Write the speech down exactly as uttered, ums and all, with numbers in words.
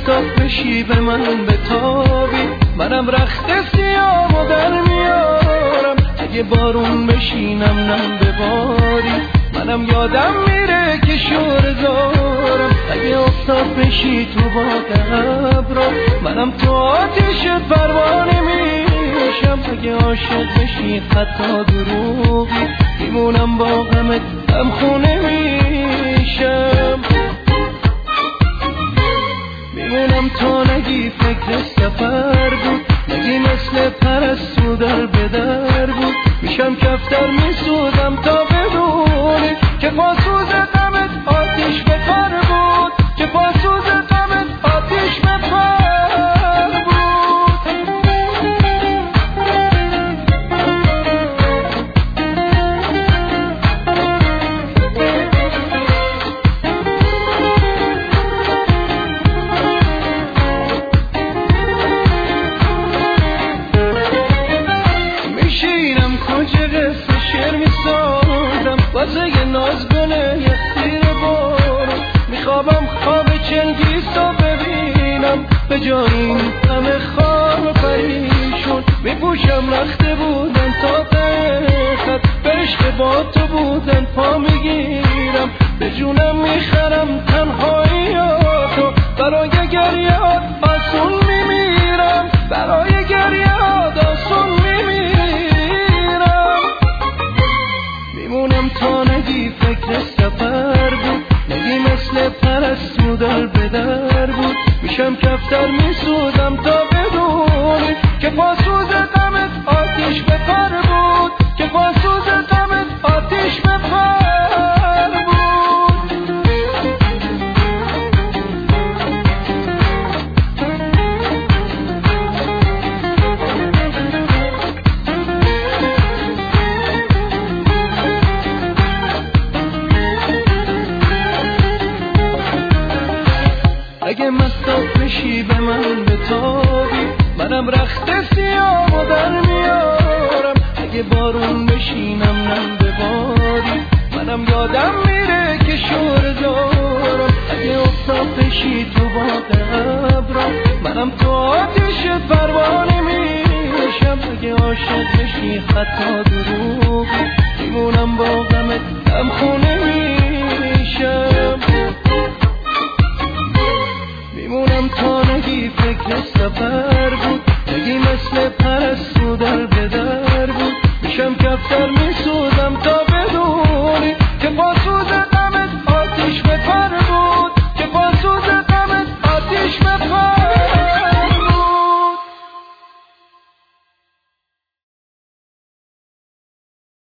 مستاق بشی به من بتابی، منم رخت سیامو در میارم. اگه بارون بشینم نم بباری، منم یادم میره که شور زارم. اگه افتاد بشی تو باد ابرا، منم تو آتیش پروانه میشم. اگه عاشق بشی حتی دروغی، میمونم با غمت هم خونه میشم. میمونم تا نگی فکر سفر بود، نگی مثل پرستو در بدر بود. میشم کفتر میسودم تا بدونی که پاسوز غمت آتیش به پر بود، که پاسوز غمت آتیش به پر بود. میشینم کجا قصه شعر میسازم، واسه یه نازگونه یه سیر بارو. میخوابم خواب چنگیزو ببینم، به جای این همه خواب و پریشون. میپوشم رخته بودن تا ته خط، به عشق با تو بودن پا میگیرم. به جونم میخرم تنهاییاتو، برای گریهات آسون میمیرم، برای گریهات آسون میمیرم. میمونم تا نگی فکر سفر بود، نگی مثل پرستو در بدر بود. میشم کفتر میسودم تا بدونی که پاسوز غمت آتیش به پر بود، که پاسوز غمت آتیش به پر بود. اگه مستاق بشی به من بتابی، منم رخت سیامو در میارم. اگه بارون بشینم نم بباری، منم یادم میره که شور زارم. اگه افتاد بشی تو باد ابرا، منم تو آتیش پروانه میشم. اگه عاشق بشی حتی دروغی، میمونم با غمت هم خونه میشم. میمونم تا نگی فکر سفر بود، نگی مثل پرستو در بدر بود. میشم کفتر